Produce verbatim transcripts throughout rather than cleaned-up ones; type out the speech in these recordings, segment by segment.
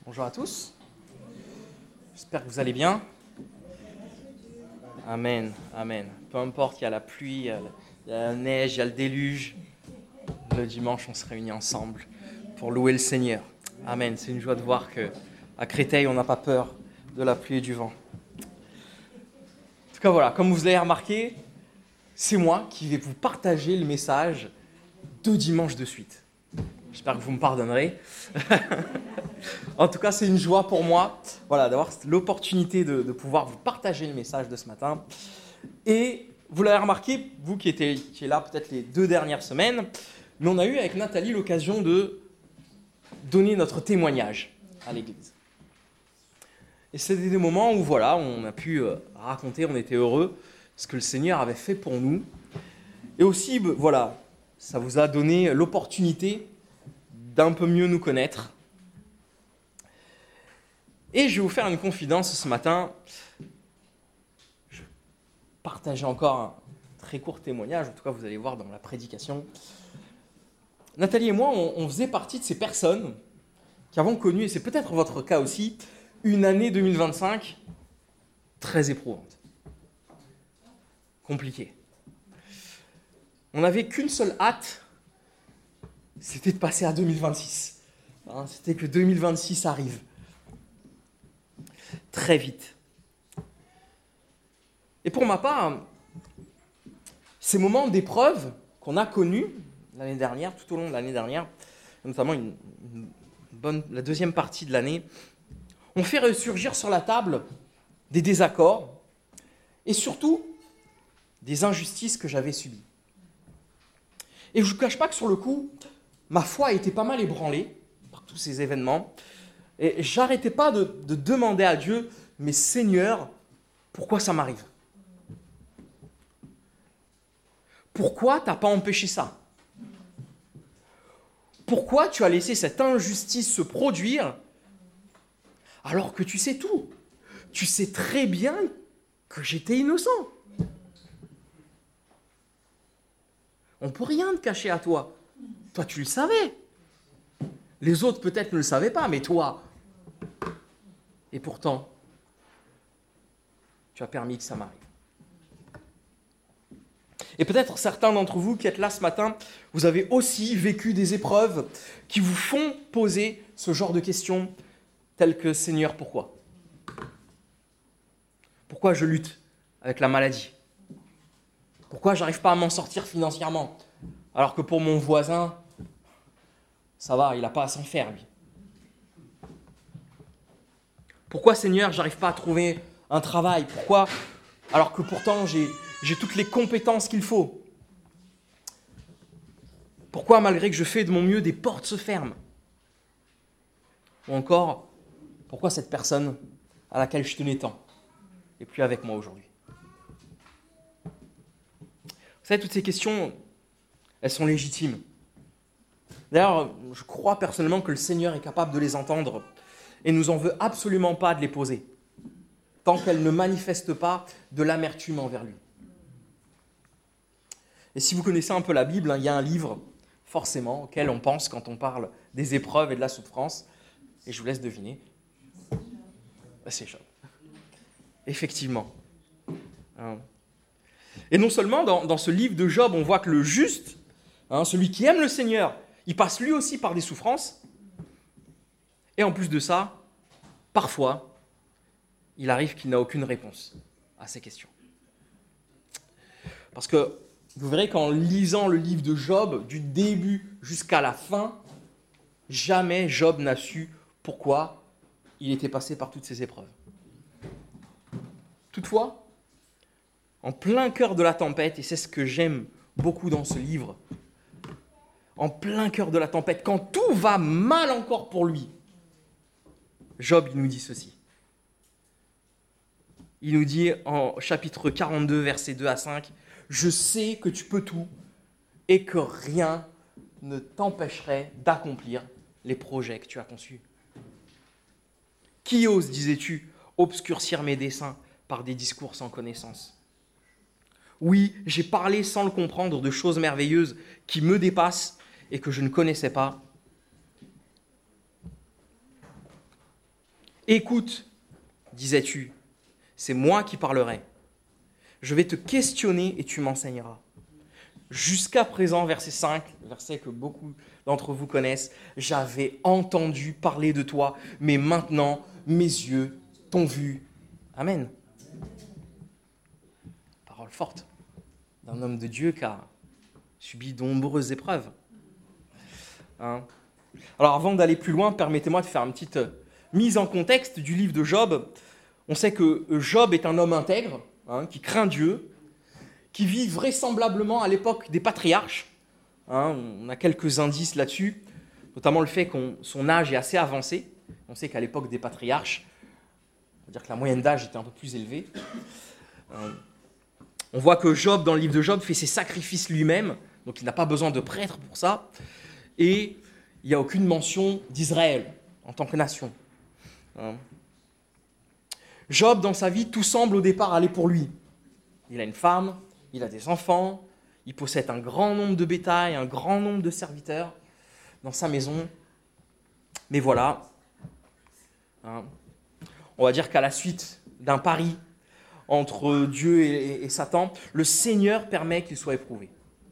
Bonjour à tous, j'espère que vous allez bien. Amen, amen. Peu importe, il y a la pluie, il y a la neige, il y a le déluge. Le dimanche, on se réunit ensemble pour louer le Seigneur. Amen, c'est une joie de voir qu'à Créteil, on n'a pas peur de la pluie et du vent. En tout cas, voilà, comme vous l'avez remarqué, c'est moi qui vais vous partager le message deux dimanches de suite. J'espère que vous me pardonnerez. En tout cas, c'est une joie pour moi voilà, d'avoir l'opportunité de, de pouvoir vous partager le message de ce matin. Et vous l'avez remarqué, vous qui étiez qui est là peut-être les deux dernières semaines, mais on a eu avec Nathalie l'occasion de donner notre témoignage à l'église. Et c'était des moments où voilà, on a pu raconter, on était heureux, ce que le Seigneur avait fait pour nous. Et aussi, voilà, ça vous a donné l'opportunité d'un peu mieux nous connaître. Et je vais vous faire une confidence ce matin. Je vais partager encore un très court témoignage, en tout cas vous allez voir dans la prédication. Nathalie et moi, on, on faisait partie de ces personnes qui avons connu, et c'est peut-être votre cas aussi, une année deux mille vingt-cinq très éprouvante, compliquée. On n'avait qu'une seule hâte, c'était de passer à deux mille vingt-six. Hein, c'était que deux mille vingt-six arrive. Très vite. Et pour ma part, ces moments d'épreuve qu'on a connus l'année dernière, tout au long de l'année dernière, notamment une, une bonne, la deuxième partie de l'année, ont fait ressurgir sur la table des désaccords et surtout des injustices que j'avais subies. Et je ne vous cache pas que sur le coup, ma foi a été pas mal ébranlée par tous ces événements. Et j'arrêtais pas de, de demander à Dieu, mais Seigneur, pourquoi ça m'arrive ? Pourquoi tu n'as pas empêché ça ? Pourquoi tu as laissé cette injustice se produire alors que tu sais tout ? Tu sais très bien que j'étais innocent. On ne peut rien te cacher à toi. Toi, tu le savais. Les autres, peut-être, ne le savaient pas, mais toi. Et pourtant, tu as permis que ça m'arrive. Et peut-être certains d'entre vous qui êtes là ce matin, vous avez aussi vécu des épreuves qui vous font poser ce genre de questions telles que « Seigneur, pourquoi ? Pourquoi je lutte avec la maladie ? Pourquoi je n'arrive pas à m'en sortir financièrement ? Alors que pour mon voisin, ça va, il n'a pas à s'en faire, lui. Pourquoi, Seigneur, je n'arrive pas à trouver un travail ? Pourquoi, alors que pourtant, j'ai, j'ai toutes les compétences qu'il faut ? Pourquoi, malgré que je fais de mon mieux, des portes se ferment ? Ou encore, pourquoi cette personne à laquelle je tenais tant n'est plus avec moi aujourd'hui ? Vous savez, toutes ces questions, elles sont légitimes. D'ailleurs, je crois personnellement que le Seigneur est capable de les entendre et nous en veut absolument pas de les poser, tant qu'elles ne manifestent pas de l'amertume envers lui. Et si vous connaissez un peu la Bible, hein, il y a un livre, forcément, auquel on pense quand on parle des épreuves et de la souffrance, et je vous laisse deviner. C'est Job. Effectivement. Hein. Et non seulement dans, dans ce livre de Job, on voit que le juste, hein, celui qui aime le Seigneur, il passe lui aussi par des souffrances. Et en plus de ça, parfois, il arrive qu'il n'a aucune réponse à ces questions. Parce que vous verrez qu'en lisant le livre de Job, du début jusqu'à la fin, jamais Job n'a su pourquoi il était passé par toutes ces épreuves. Toutefois, en plein cœur de la tempête, et c'est ce que j'aime beaucoup dans ce livre, en plein cœur de la tempête, quand tout va mal encore pour lui, Job, il nous dit ceci. Il nous dit en chapitre quarante-deux, versets deux à cinq, « Je sais que tu peux tout et que rien ne t'empêcherait d'accomplir les projets que tu as conçus. Qui ose, disais-tu, obscurcir mes desseins par des discours sans connaissance ? Oui, j'ai parlé sans le comprendre de choses merveilleuses qui me dépassent et que je ne connaissais pas. Écoute, disais-tu, c'est moi qui parlerai. Je vais te questionner et tu m'enseigneras. Jusqu'à présent, verset cinq, verset que beaucoup d'entre vous connaissent, j'avais entendu parler de toi, mais maintenant mes yeux t'ont vu. Amen. Parole forte d'un homme de Dieu qui a subi de nombreuses épreuves. Hein? Alors avant d'aller plus loin, permettez-moi de faire une petite mise en contexte du livre de Job. On sait que Job est un homme intègre, hein, qui craint Dieu, qui vit vraisemblablement à l'époque des patriarches. Hein, on a quelques indices là-dessus, notamment le fait que son âge est assez avancé. On sait qu'à l'époque des patriarches, on va dire que la moyenne d'âge était un peu plus élevée. Euh, on voit que Job, dans le livre de Job, fait ses sacrifices lui-même, donc il n'a pas besoin de prêtre pour ça. Et il n'y a aucune mention d'Israël en tant que nation. Euh, Job, dans sa vie, tout semble au départ aller pour lui. Il a une femme, il a des enfants, il possède un grand nombre de bétail, un grand nombre de serviteurs dans sa maison. Mais voilà, hein, on va dire qu'à la suite d'un pari entre Dieu et, et Satan, le Seigneur permet qu'il soit éprouvé.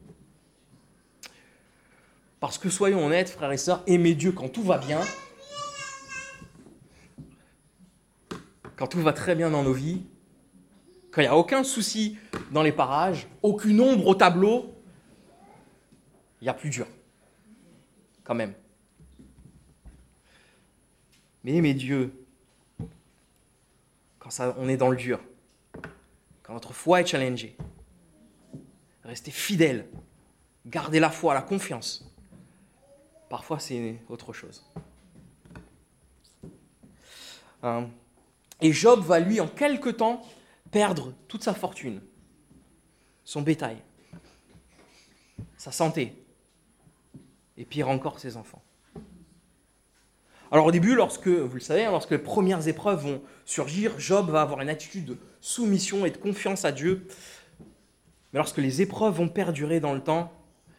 Parce que soyons honnêtes, frères et sœurs, aimer Dieu quand tout va bien, quand tout va très bien dans nos vies, quand il n'y a aucun souci dans les parages, aucune ombre au tableau, il y a plus dur, quand même. Mais aimer Dieu, quand ça, on est dans le dur, quand notre foi est challengée, rester fidèle, garder la foi, la confiance, parfois c'est autre chose. Hein. Et Job va, lui, en quelque temps, perdre toute sa fortune, son bétail, sa santé, et pire encore, ses enfants. Alors au début, lorsque, vous le savez, lorsque les premières épreuves vont surgir, Job va avoir une attitude de soumission et de confiance à Dieu. Mais lorsque les épreuves vont perdurer dans le temps,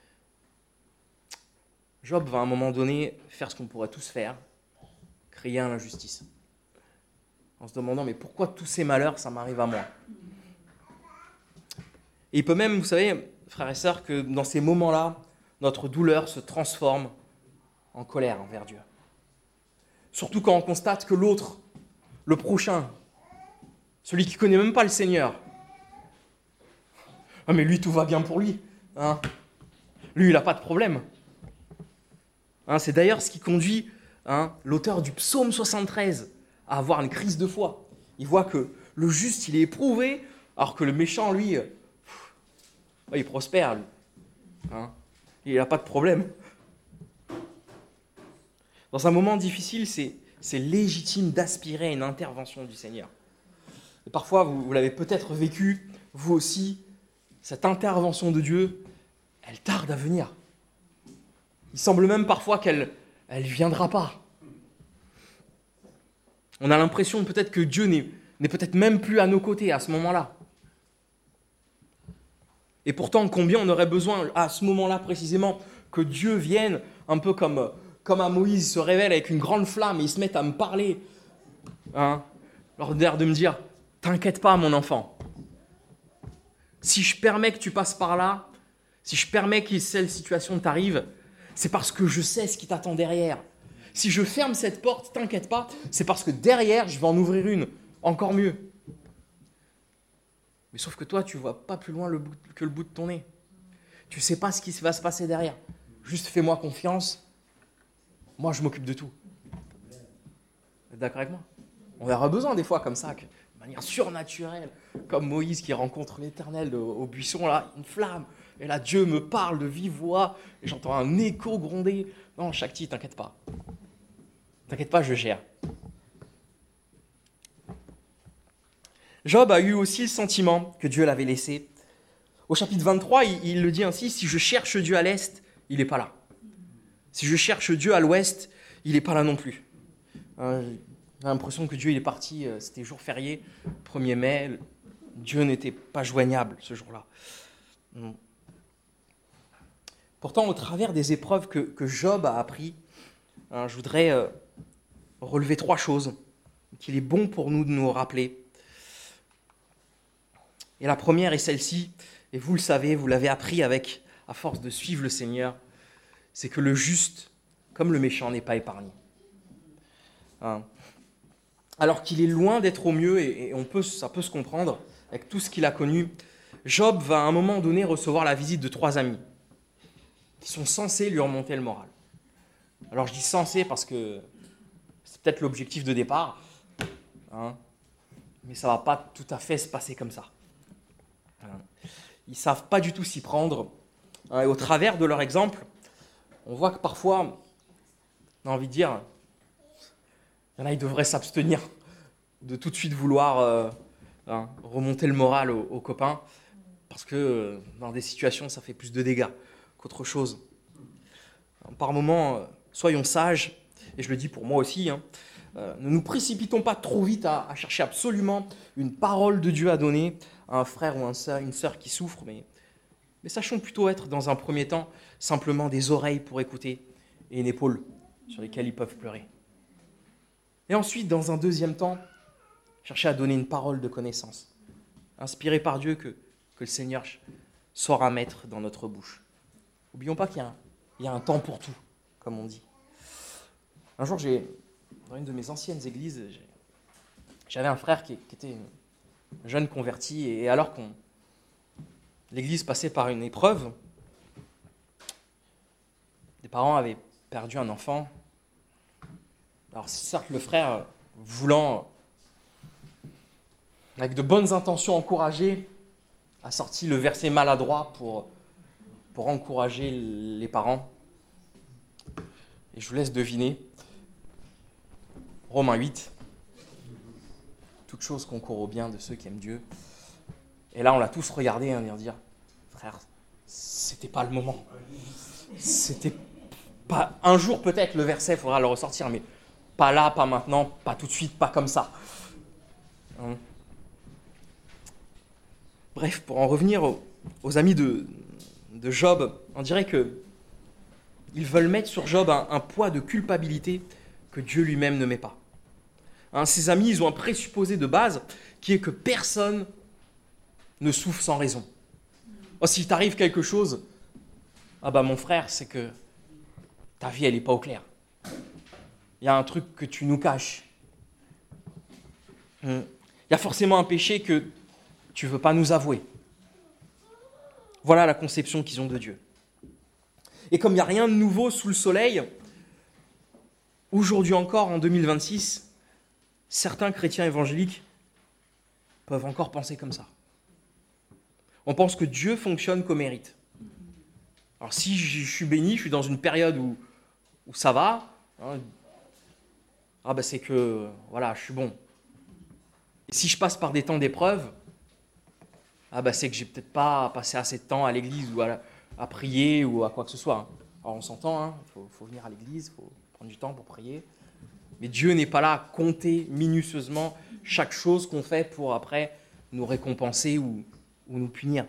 Job va à un moment donné faire ce qu'on pourrait tous faire, crier à l'injustice. En se demandant, mais pourquoi tous ces malheurs, ça m'arrive à moi? Et il peut même, vous savez, frères et sœurs, que dans ces moments-là, notre douleur se transforme en colère envers Dieu. Surtout quand on constate que l'autre, le prochain, celui qui ne connaît même pas le Seigneur, ah mais lui, tout va bien pour lui. Hein, lui, il n'a pas de problème. Hein, c'est d'ailleurs ce qui conduit hein, l'auteur du psaume soixante-treize à avoir une crise de foi. Il voit que le juste, il est éprouvé, alors que le méchant, lui, pff, il prospère. Lui. Hein, il n'a pas de problème. Dans un moment difficile, c'est, c'est légitime d'aspirer à une intervention du Seigneur. Et parfois, vous, vous l'avez peut-être vécu, vous aussi, cette intervention de Dieu, elle tarde à venir. Il semble même parfois qu'elle ne viendra pas. On a l'impression peut-être que Dieu n'est, n'est peut-être même plus à nos côtés à ce moment-là. Et pourtant, combien on aurait besoin à ce moment-là précisément que Dieu vienne, un peu comme, comme à Moïse, se révèle avec une grande flamme et il se mette à me parler. Hein, leur l'air de me dire, t'inquiète pas mon enfant. Si je permets que tu passes par là, si je permets que cette situation t'arrive, c'est parce que je sais ce qui t'attend derrière. Si je ferme cette porte, t'inquiète pas, c'est parce que derrière, je vais en ouvrir une, encore mieux. Mais sauf que toi, tu ne vois pas plus loin le bout, que le bout de ton nez. Tu ne sais pas ce qui va se passer derrière. Juste fais-moi confiance. Moi, je m'occupe de tout. Vous êtes d'accord avec moi? On aura besoin des fois comme ça, de manière surnaturelle, comme Moïse qui rencontre l'Éternel au buisson, là, une flamme. Et là, Dieu me parle de vive voix, et j'entends un écho gronder. Non, Shakti, t'inquiète pas. T'inquiète pas, je gère. Job a eu aussi le sentiment que Dieu l'avait laissé. Au chapitre vingt-trois, il, il le dit ainsi, « Si je cherche Dieu à l'est, il n'est pas là. Si je cherche Dieu à l'ouest, il n'est pas là non plus. Euh, » J'ai l'impression que Dieu il est parti, euh, c'était jour férié, premier mai, Dieu n'était pas joignable ce jour-là. Non. Pourtant, au travers des épreuves que, que Job a appris, hein, je voudrais euh, relever trois choses. qu'il est bon pour nous de nous rappeler. Et la première est celle-ci, et vous le savez, vous l'avez appris avec, à force de suivre le Seigneur, c'est que le juste, comme le méchant, n'est pas épargné. Hein. Alors qu'il est loin d'être au mieux, et, et on peut, ça peut se comprendre, avec tout ce qu'il a connu, Job va à un moment donné recevoir la visite de trois amis qui sont censés lui remonter le moral. Alors je dis censés parce que c'est peut-être l'objectif de départ, hein, mais ça ne va pas tout à fait se passer comme ça. Hein. Ils ne savent pas du tout s'y prendre. Hein, et au travers de leur exemple, on voit que parfois, on a envie de dire, il y en a, ils devraient s'abstenir de tout de suite vouloir euh, hein, remonter le moral aux, aux copains, parce que euh, dans des situations, ça fait plus de dégâts qu'autre chose. Par moments, euh, soyons sages, et je le dis pour moi aussi, hein, euh, ne nous précipitons pas trop vite à, à chercher absolument une parole de Dieu à donner à un frère ou un sœur, une sœur qui souffre, mais, mais sachons plutôt être dans un premier temps simplement des oreilles pour écouter et une épaule sur lesquelles ils peuvent pleurer. Et ensuite, dans un deuxième temps, chercher à donner une parole de connaissance, inspirée par Dieu que, que le Seigneur saura mettre dans notre bouche. N'oublions pas qu'il y a, un, il y a un temps pour tout, comme on dit. Un jour, j'ai, dans une de mes anciennes églises, j'ai, j'avais un frère qui, qui était jeune converti, et alors qu'on l'église passait par une épreuve, des parents avaient perdu un enfant. Alors certes, le frère, voulant, avec de bonnes intentions, encourager, a sorti le verset maladroit pour, pour encourager les parents. Et je vous laisse deviner. Romains huit. Toute chose concourt au bien de ceux qui aiment Dieu. Et là, on l'a tous regardé hein, et dire, frère, c'était pas le moment. C'était pas... Un jour, peut-être, le verset, il faudra le ressortir, mais pas là, pas maintenant, pas tout de suite, pas comme ça. Hein. Bref, pour en revenir aux, aux amis de, de Job, on dirait qu'ils veulent mettre sur Job un, un poids de culpabilité que Dieu lui-même ne met pas. Hein, ses amis, ils ont un présupposé de base qui est que personne ne souffre sans raison. Oh, s'il t'arrive quelque chose, ah bah mon frère, c'est que ta vie, elle n'est pas au clair. Il y a un truc que tu nous caches. Il y a forcément un péché que tu ne veux pas nous avouer. Voilà la conception qu'ils ont de Dieu. Et comme il n'y a rien de nouveau sous le soleil, aujourd'hui encore, en deux mille vingt-six, certains chrétiens évangéliques peuvent encore penser comme ça. On pense que Dieu fonctionne qu'au mérite. Alors si je suis béni, je suis dans une période où, où ça va, hein, ah ben c'est que voilà, je suis bon. Et si je passe par des temps d'épreuve, ah ben c'est que j'ai peut-être pas passé assez de temps à l'église ou à, à prier ou à quoi que ce soit. Alors on s'entend, il hein, faut, faut venir à l'église, il faut prendre du temps pour prier. Mais Dieu n'est pas là à compter minutieusement chaque chose qu'on fait pour après nous récompenser ou, ou nous punir.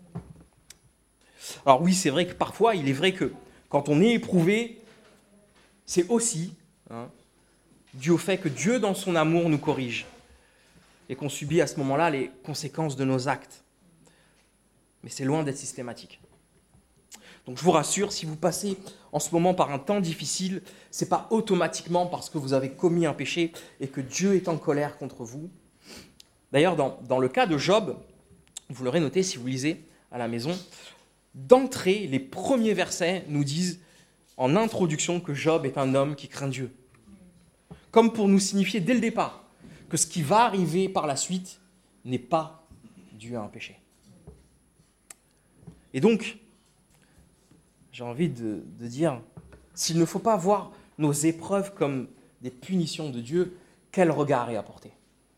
Alors oui, c'est vrai que parfois, il est vrai que quand on est éprouvé, c'est aussi hein, dû au fait que Dieu, dans son amour, nous corrige et qu'on subit à ce moment-là les conséquences de nos actes. Mais c'est loin d'être systématique. Donc je vous rassure, si vous passez en ce moment par un temps difficile, ce n'est pas automatiquement parce que vous avez commis un péché et que Dieu est en colère contre vous. D'ailleurs, dans, dans le cas de Job, vous l'aurez noté si vous lisez à la maison, d'entrée, les premiers versets nous disent en introduction que Job est un homme qui craint Dieu. Comme pour nous signifier dès le départ que ce qui va arriver par la suite n'est pas dû à un péché. Et donc, j'ai envie de, de dire, s'il ne faut pas voir nos épreuves comme des punitions de Dieu, quel regard est apporté ?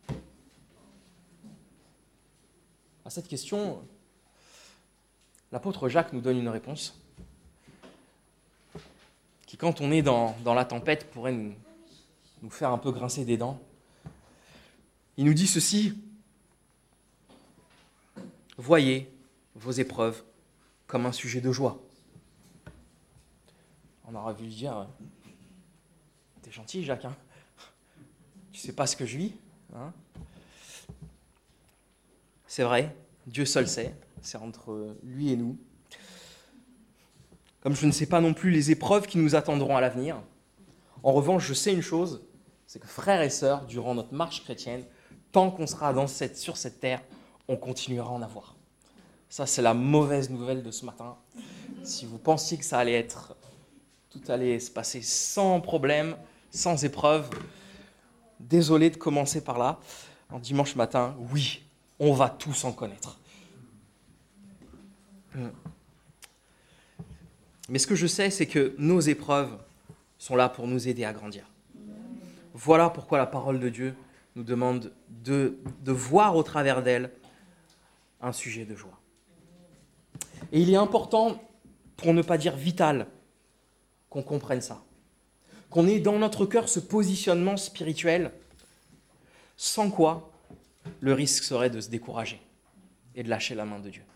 À cette question, l'apôtre Jacques nous donne une réponse qui, quand on est dans, dans la tempête, pourrait nous, nous faire un peu grincer des dents. Il nous dit ceci, « Voyez vos épreuves comme un sujet de joie. » On aurait vu lui dire, « T'es gentil, Jacques, hein ?» Tu ne sais pas ce que je vis, hein? C'est vrai, Dieu seul sait, c'est entre lui et nous. Comme je ne sais pas non plus les épreuves qui nous attendront à l'avenir, en revanche, je sais une chose, c'est que frères et sœurs, durant notre marche chrétienne, tant qu'on sera dans cette, sur cette terre, on continuera à en avoir. Ça, c'est la mauvaise nouvelle de ce matin. Si vous pensiez que ça allait être, tout allait se passer sans problème, sans épreuve, désolé de commencer par là. En dimanche matin, oui, on va tous en connaître. Mais ce que je sais, c'est que nos épreuves sont là pour nous aider à grandir. Voilà pourquoi la parole de Dieu nous demande de, de voir au travers d'elle un sujet de joie. Et il est important, pour ne pas dire vital, qu'on comprenne ça. Qu'on ait dans notre cœur ce positionnement spirituel, sans quoi le risque serait de se décourager et de lâcher la main de Dieu.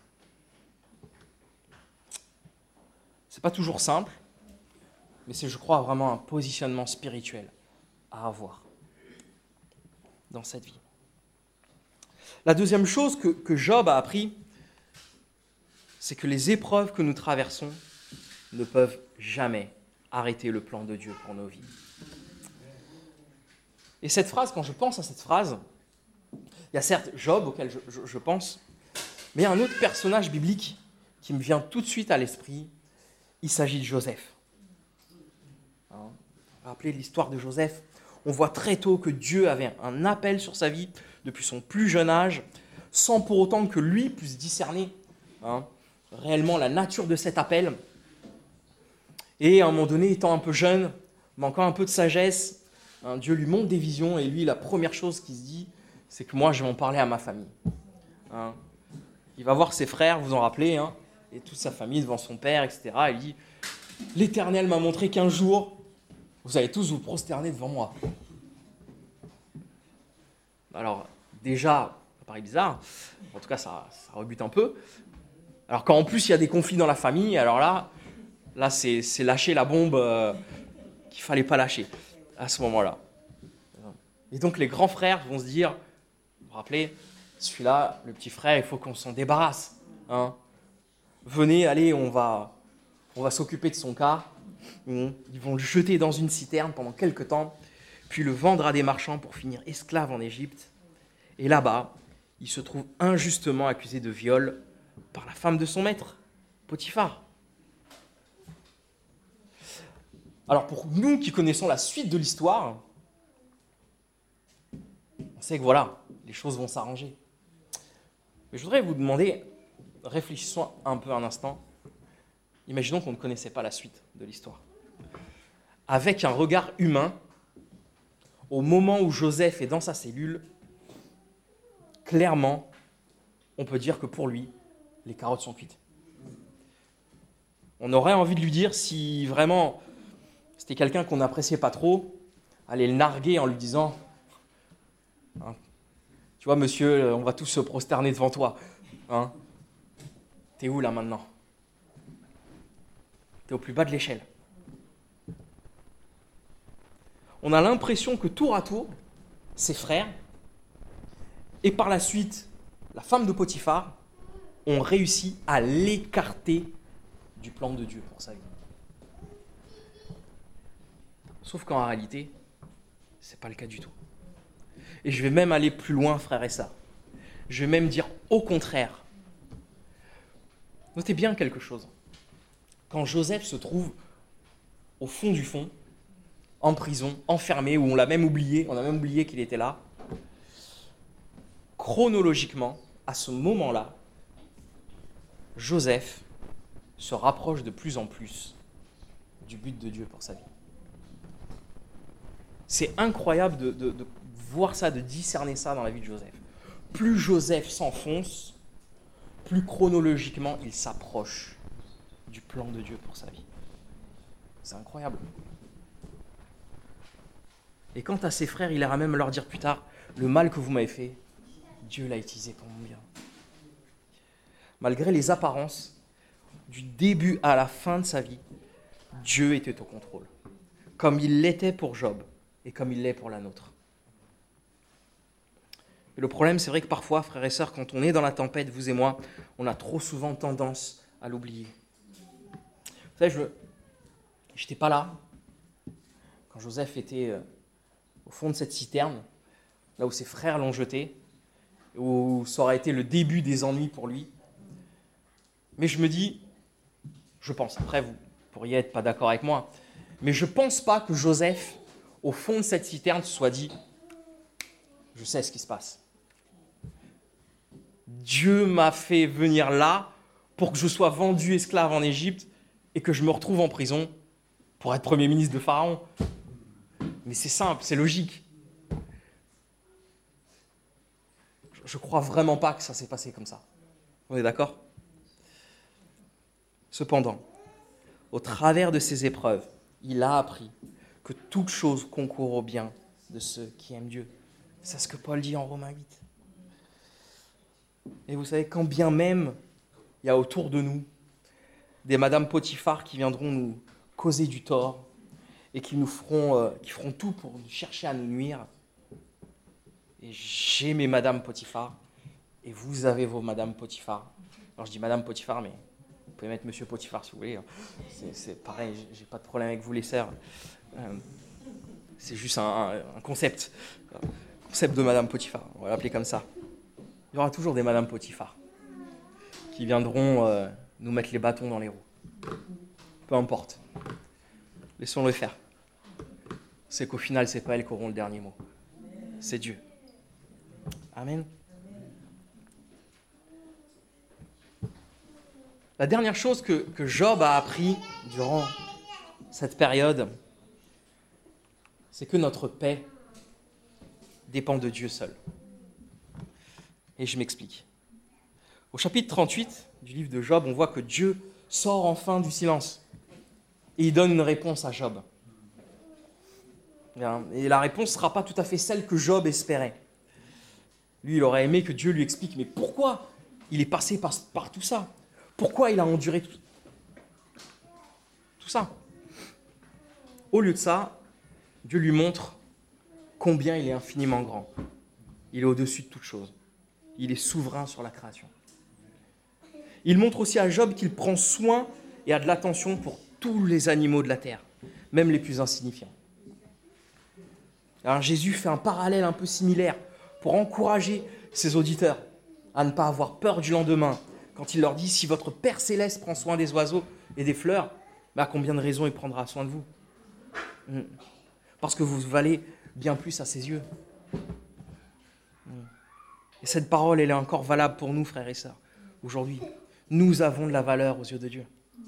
Ce n'est pas toujours simple, mais c'est, je crois, vraiment un positionnement spirituel à avoir dans cette vie. La deuxième chose que, que Job a appris, c'est que les épreuves que nous traversons ne peuvent jamais arrêter le plan de Dieu pour nos vies. Et cette phrase, quand je pense à cette phrase, il y a certes Job auquel je, je, je pense, mais il y a un autre personnage biblique qui me vient tout de suite à l'esprit. Il s'agit de Joseph. Hein, rappelez l'histoire de Joseph. On voit très tôt que Dieu avait un appel sur sa vie depuis son plus jeune âge, sans pour autant que lui puisse discerner hein, réellement la nature de cet appel. Et à un moment donné, étant un peu jeune, manquant un peu de sagesse, hein, Dieu lui montre des visions et lui, la première chose qu'il se dit, c'est que moi, je vais en parler à ma famille. Hein. Il va voir ses frères, vous en rappelez, hein, et toute sa famille devant son père, et cetera. Il dit, l'Éternel m'a montré qu'un jour, vous allez tous vous prosterner devant moi. Alors, déjà, ça paraît bizarre, en tout cas, ça, ça rebute un peu. Alors quand en plus, il y a des conflits dans la famille, alors là, là c'est, c'est lâcher la bombe euh, qu'il ne fallait pas lâcher à ce moment-là. Et donc, les grands frères vont se dire, vous vous rappelez, celui-là, le petit frère, il faut qu'on s'en débarrasse. Hein. Venez, allez, on va, on va s'occuper de son cas. Ils vont le jeter dans une citerne pendant quelque temps, puis le vendre à des marchands pour finir esclave en Égypte. Et là-bas, il se trouve injustement accusé de viol par la femme de son maître, Potiphar. Alors pour nous qui connaissons la suite de l'histoire, on sait que voilà, les choses vont s'arranger. Mais je voudrais vous demander, réfléchissons un peu un instant, imaginons qu'on ne connaissait pas la suite de l'histoire. Avec un regard humain, au moment où Joseph est dans sa cellule, clairement, on peut dire que pour lui, les carottes sont cuites. On aurait envie de lui dire, si vraiment c'était quelqu'un qu'on n'appréciait pas trop, aller le narguer en lui disant hein, « Tu vois, monsieur, on va tous se prosterner devant toi. Hein, t'es où là maintenant ? T'es au plus bas de l'échelle. » On a l'impression que tour à tour, ses frères, et par la suite, la femme de Potiphar, ont réussi à l'écarter du plan de Dieu pour sa vie. Sauf qu'en réalité, ce n'est pas le cas du tout. Et je vais même aller plus loin, frères et sœurs. Je vais même dire au contraire. Notez bien quelque chose. Quand Joseph se trouve au fond du fond, en prison, enfermé, où on l'a même oublié, on a même oublié qu'il était là, chronologiquement, à ce moment-là, Joseph se rapproche de plus en plus du but de Dieu pour sa vie. C'est incroyable de, de, de voir ça, de discerner ça dans la vie de Joseph. Plus Joseph s'enfonce, plus chronologiquement il s'approche du plan de Dieu pour sa vie. C'est incroyable. Et quant à ses frères, il ira même leur dire plus tard, le mal que vous m'avez fait, Dieu l'a utilisé pour mon bien. Malgré les apparences, du début à la fin de sa vie, Dieu était au contrôle, comme il l'était pour Job et comme il l'est pour la nôtre. Et le problème, c'est vrai que parfois, frères et sœurs, quand on est dans la tempête, vous et moi, on a trop souvent tendance à l'oublier. Vous savez, je n'étais pas là quand Joseph était euh, au fond de cette citerne, là où ses frères l'ont jeté, où ça aurait été le début des ennuis pour lui. Mais je me dis, je pense, après vous pourriez être pas d'accord avec moi, mais je ne pense pas que Joseph, au fond de cette citerne, se soit dit, je sais ce qui se passe. Dieu m'a fait venir là pour que je sois vendu esclave en Égypte et que je me retrouve en prison pour être Premier ministre de Pharaon. Mais c'est simple, c'est logique. Je ne crois vraiment pas que ça s'est passé comme ça. On est d'accord ? Cependant, au travers de ces épreuves, il a appris que toute chose concourt au bien de ceux qui aiment Dieu. C'est ce que Paul dit en Romains huit. Et vous savez, quand bien même il y a autour de nous des Madame Potiphar qui viendront nous causer du tort et qui nous feront, euh, qui feront tout pour chercher à nous nuire, et j'ai mes Madame Potiphar, et vous avez vos Madame Potiphar. Alors je dis Madame Potiphar, mais vous pouvez mettre Monsieur Potiphar si vous voulez. C'est, c'est pareil, j'ai pas de problème avec vous les sœurs. Euh, c'est juste un, un concept. Un concept de Madame Potiphar, on va l'appeler comme ça. Il y aura toujours des Madame Potiphar qui viendront euh, nous mettre les bâtons dans les roues. Peu importe. Laissons-le faire. C'est qu'au final, c'est pas elles qui auront le dernier mot. C'est Dieu. Amen. La dernière chose que, que Job a appris durant cette période, c'est que notre paix dépend de Dieu seul. Et je m'explique. Au chapitre trente-huit du livre de Job, on voit que Dieu sort enfin du silence. Et il donne une réponse à Job. Et la réponse ne sera pas tout à fait celle que Job espérait. Lui, il aurait aimé que Dieu lui explique, mais pourquoi il est passé par, par tout ça ? Pourquoi il a enduré tout, tout ça ? Au lieu de ça, Dieu lui montre combien il est infiniment grand. Il est au-dessus de toute chose. Il est souverain sur la création. Il montre aussi à Job qu'il prend soin et a de l'attention pour tous les animaux de la terre, même les plus insignifiants. Alors Jésus fait un parallèle un peu similaire pour encourager ses auditeurs à ne pas avoir peur du lendemain, quand il leur dit « Si votre Père Céleste prend soin des oiseaux et des fleurs, bah combien de raisons il prendra soin de vous ?» Parce que vous valez bien plus à ses yeux. Et cette parole, elle est encore valable pour nous, frères et sœurs. Aujourd'hui, nous avons de la valeur aux yeux de Dieu.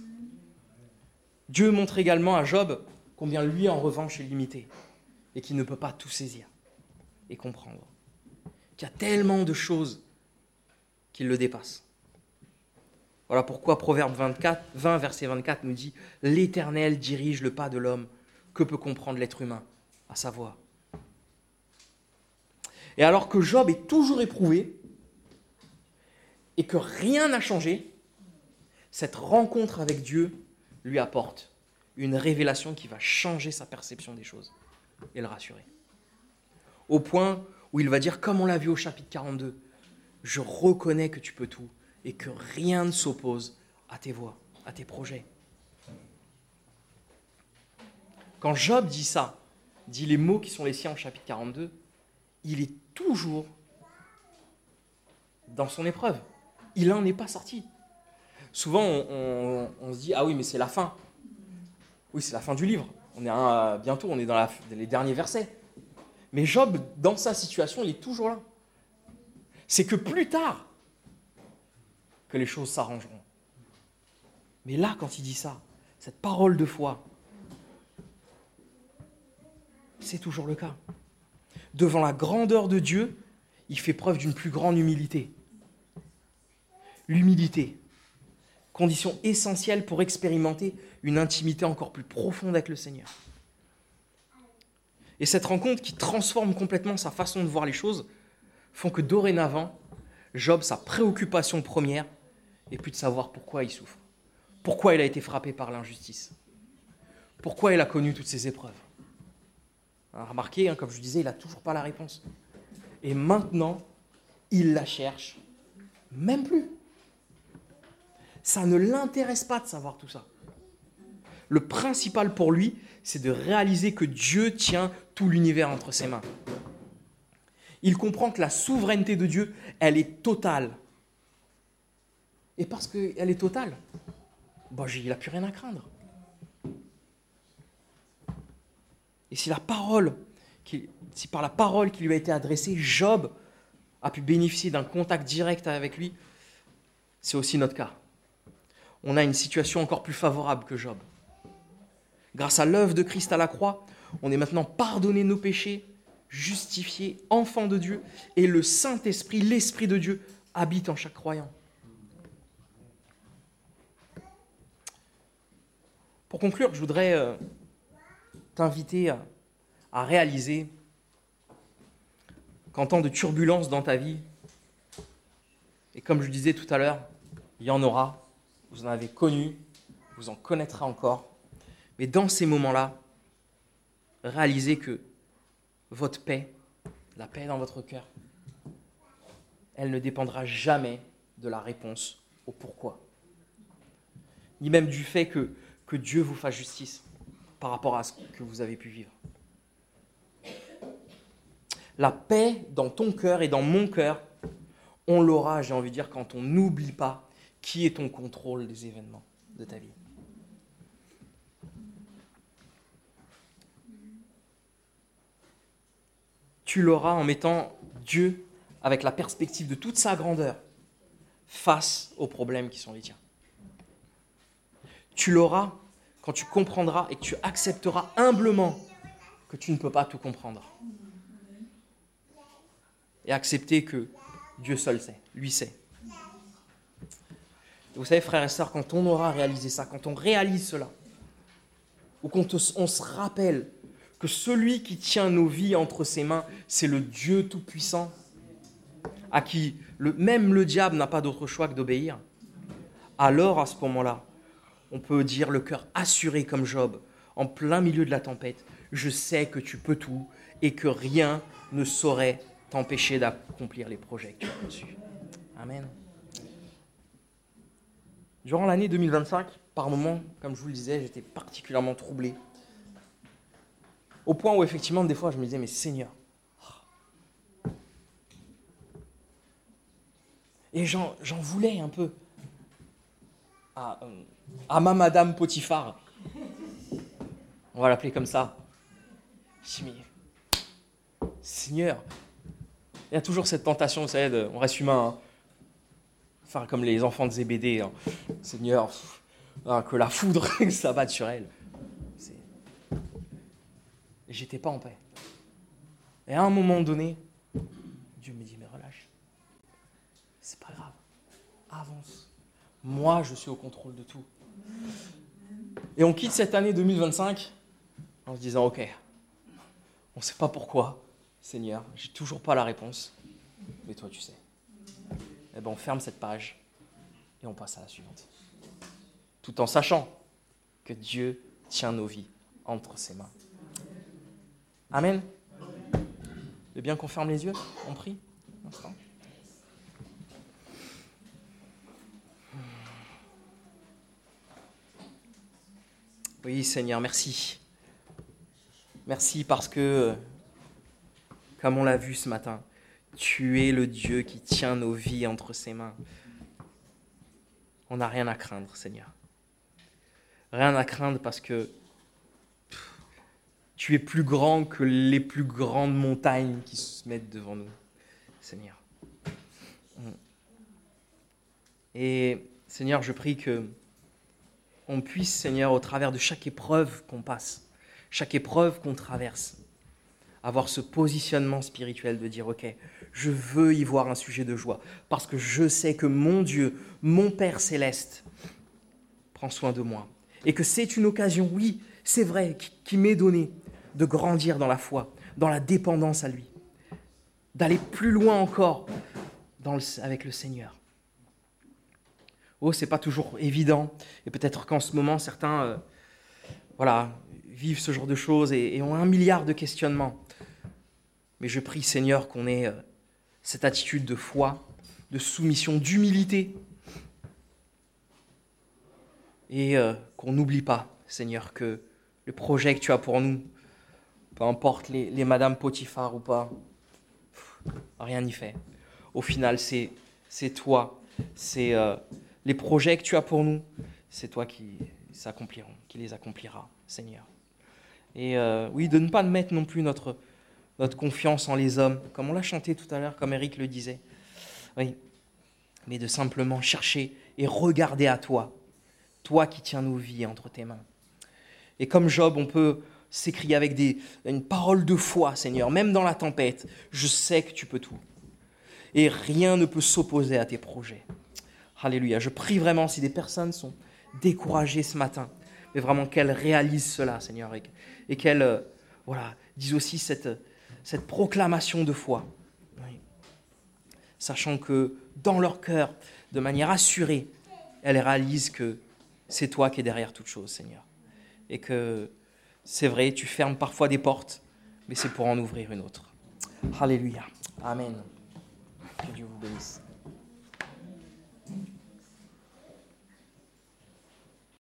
Dieu montre également à Job combien lui, en revanche, est limité et qu'il ne peut pas tout saisir et comprendre. Qu'il y a tellement de choses qui le dépassent. Voilà pourquoi Proverbe vingt-quatre, vingt, verset vingt-quatre nous dit « L'Éternel dirige le pas de l'homme, que peut comprendre l'être humain à sa voix ?» Et alors que Job est toujours éprouvé et que rien n'a changé, cette rencontre avec Dieu lui apporte une révélation qui va changer sa perception des choses et le rassurer. Au point où il va dire, comme on l'a vu au chapitre quarante-deux, « Je reconnais que tu peux tout et que rien ne s'oppose à tes voies, à tes projets. » Quand Job dit ça, dit les mots qui sont les siens au chapitre quarante-deux, il est toujours dans son épreuve. Il n'en est pas sorti. Souvent, on, on, on se dit « Ah oui, mais c'est la fin. » Oui, c'est la fin du livre. On est un, bientôt, on est dans, la, dans les derniers versets. Mais Job, dans sa situation, il est toujours là. C'est que plus tard que les choses s'arrangeront. Mais là, quand il dit ça, cette parole de foi, c'est toujours le cas. Devant la grandeur de Dieu, il fait preuve d'une plus grande humilité. L'humilité, condition essentielle pour expérimenter une intimité encore plus profonde avec le Seigneur. Et cette rencontre qui transforme complètement sa façon de voir les choses font que dorénavant, Job, sa préoccupation première est plus de savoir pourquoi il souffre, pourquoi il a été frappé par l'injustice, pourquoi il a connu toutes ces épreuves. Alors, remarquez, hein, comme je disais, il n'a toujours pas la réponse. Et maintenant, il la cherche même plus. Ça ne l'intéresse pas de savoir tout ça. Le principal pour lui, c'est de réaliser que Dieu tient tout l'univers entre ses mains. Il comprend que la souveraineté de Dieu, elle est totale. Et parce qu'elle est totale, bah, il n'a plus rien à craindre. Et si la parole, si par la parole qui lui a été adressée, Job a pu bénéficier d'un contact direct avec lui, c'est aussi notre cas. On a une situation encore plus favorable que Job. Grâce à l'œuvre de Christ à la croix, on est maintenant pardonné nos péchés, justifié, enfant de Dieu, et le Saint-Esprit, l'Esprit de Dieu, habite en chaque croyant. Pour conclure, je voudrais euh, t'inviter à, à réaliser qu'en temps de turbulence dans ta vie, et comme je disais tout à l'heure, il y en aura, vous en avez connu, vous en connaîtrez encore, mais dans ces moments-là, réalisez que votre paix, la paix dans votre cœur, elle ne dépendra jamais de la réponse au pourquoi, ni même du fait que, que Dieu vous fasse justice par rapport à ce que vous avez pu vivre. La paix dans ton cœur et dans mon cœur, on l'aura, j'ai envie de dire, quand on n'oublie pas qui est ton contrôle des événements de ta vie. Tu l'auras en mettant Dieu avec la perspective de toute sa grandeur face aux problèmes qui sont les tiens. Tu l'auras quand tu comprendras et que tu accepteras humblement que tu ne peux pas tout comprendre. Et accepter que Dieu seul sait, lui sait. Vous savez, frères et sœurs, quand on aura réalisé ça, quand on réalise cela, ou quand on se rappelle que celui qui tient nos vies entre ses mains, c'est le Dieu Tout-Puissant, à qui le, même le diable n'a pas d'autre choix que d'obéir, alors à ce moment-là, on peut dire le cœur assuré comme Job, en plein milieu de la tempête, je sais que tu peux tout et que rien ne saurait t'empêcher d'accomplir les projets que tu as conçus. Amen. Durant l'année deux mille vingt-cinq, par moments, comme je vous le disais, j'étais particulièrement troublé. Au point où, effectivement, des fois, je me disais, mais Seigneur. Et j'en, j'en voulais un peu à, à ma Madame Potiphar. On va l'appeler comme ça. Je me dis, mais Seigneur, il y a toujours cette tentation, vous savez, de, on reste humain, hein, faire comme les enfants de Zébédée. Hein. Seigneur, pff, hein, que la foudre s'abatte sur elle. C'est... Et j'étais pas en paix. Et à un moment donné, Dieu me dit, mais relâche. C'est pas grave. Avance. Moi, je suis au contrôle de tout. Et on quitte cette année deux mille vingt-cinq en se disant, ok, on ne sait pas pourquoi, Seigneur, j'ai toujours pas la réponse, mais toi tu sais. Eh bien, on ferme cette page et on passe à la suivante. Tout en sachant que Dieu tient nos vies entre ses mains. Amen. Eh bien qu'on ferme les yeux, on prie un instant. Oui, Seigneur, merci. Merci parce que, comme on l'a vu ce matin, tu es le Dieu qui tient nos vies entre ses mains. On n'a rien à craindre, Seigneur. Rien à craindre parce que pff, tu es plus grand que les plus grandes montagnes qui se mettent devant nous, Seigneur. Et Seigneur, je prie que on puisse, Seigneur, au travers de chaque épreuve qu'on passe, chaque épreuve qu'on traverse, avoir ce positionnement spirituel de dire, ok, je veux y voir un sujet de joie, parce que je sais que mon Dieu, mon Père céleste, prend soin de moi. Et que c'est une occasion, oui, c'est vrai, qui, qui m'est donnée de grandir dans la foi, dans la dépendance à lui, d'aller plus loin encore dans le, avec le Seigneur. Oh, c'est pas toujours évident, et peut-être qu'en ce moment, certains euh, voilà, vivent ce genre de choses et, et ont un milliard de questionnements. Mais je prie, Seigneur, qu'on ait euh, cette attitude de foi, de soumission, d'humilité. Et euh, qu'on n'oublie pas, Seigneur, que le projet que tu as pour nous, peu importe les, les Madame Potiphar ou pas, pff, rien n'y fait. Au final, c'est, c'est toi, c'est euh, les projets que tu as pour nous, c'est toi qui s'accompliront, qui les accomplira, Seigneur. Et euh, oui, de ne pas mettre non plus notre, notre confiance en les hommes, comme on l'a chanté tout à l'heure, comme Eric le disait. Oui, mais de simplement chercher et regarder à toi, toi qui tiens nos vies entre tes mains. Et comme Job, on peut s'écrier avec des, une parole de foi, Seigneur, même dans la tempête, je sais que tu peux tout. Et rien ne peut s'opposer à tes projets. Alléluia. Je prie vraiment si des personnes sont découragées ce matin, mais vraiment qu'elles réalisent cela, Seigneur, et, et qu'elles euh, voilà, disent aussi cette, cette proclamation de foi. Oui. Sachant que dans leur cœur, de manière assurée, elles réalisent que c'est toi qui es derrière toute chose, Seigneur. Et que c'est vrai, tu fermes parfois des portes, mais c'est pour en ouvrir une autre. Alléluia. Amen. Que Dieu vous bénisse.